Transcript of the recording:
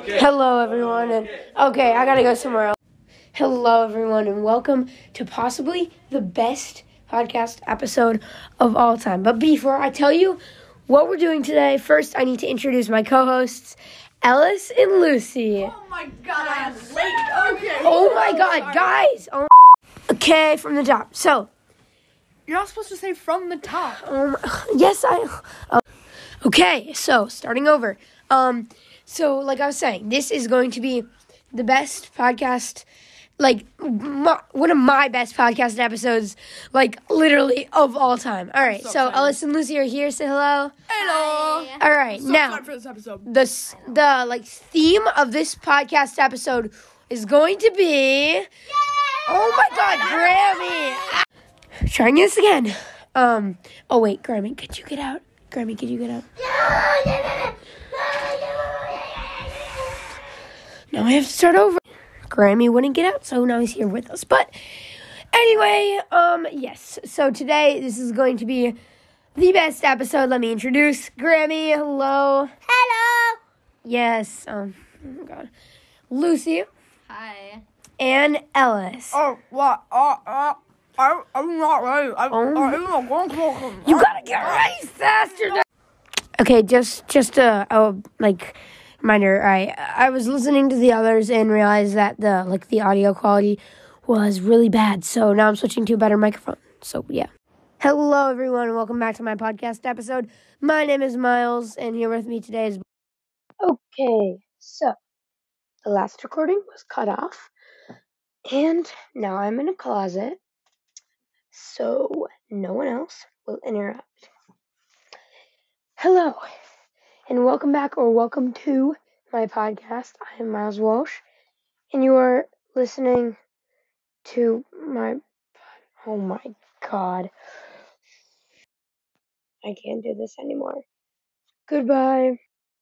Hello, everyone, and okay, I gotta go somewhere else. Hello, everyone, and welcome to possibly the best podcast episode of all time. But before I tell you what we're doing today, first I need to introduce my co-hosts, Ellis and Lucy. Oh my god, I am late. Okay. Oh my god, guys! Okay, from the top. So, You're not supposed to say from the top. yes, okay, so starting over. So like I was saying, this is going to be the best podcast, like one of my best podcast episodes, like literally of all time. All right, so Ellis and Lucy are here. Say hello. Hello. All right, So now excited for this episode. the theme of this podcast episode is going to be. Yay! Oh my God, Grammy! Trying this again. Oh wait, Grammy, could you get out? Grammy, could you get out? Now I have to start over. Grammy wouldn't get out, so now he's here with us. But anyway, yes. So today, this is going to be the best episode. Let me introduce Grammy. Hello. Hello. Yes. Oh my God. Lucy. Hi. And Ellis. Oh, what? I'm not ready. I'm not going to. You gotta get ready faster. Okay, just like reminder. I was listening to the others and realized that the audio quality was really bad. So now I'm switching to a better microphone. So yeah. Hello everyone, and welcome back to my podcast episode. My name is Miles, and here with me today is. Okay, so the last recording was cut off, and now I'm in a closet, so no one else will interrupt. Hello, and welcome back, or welcome to my podcast. I am Miles Walsh, and you are listening to my. Oh my God. I can't do this anymore. Goodbye.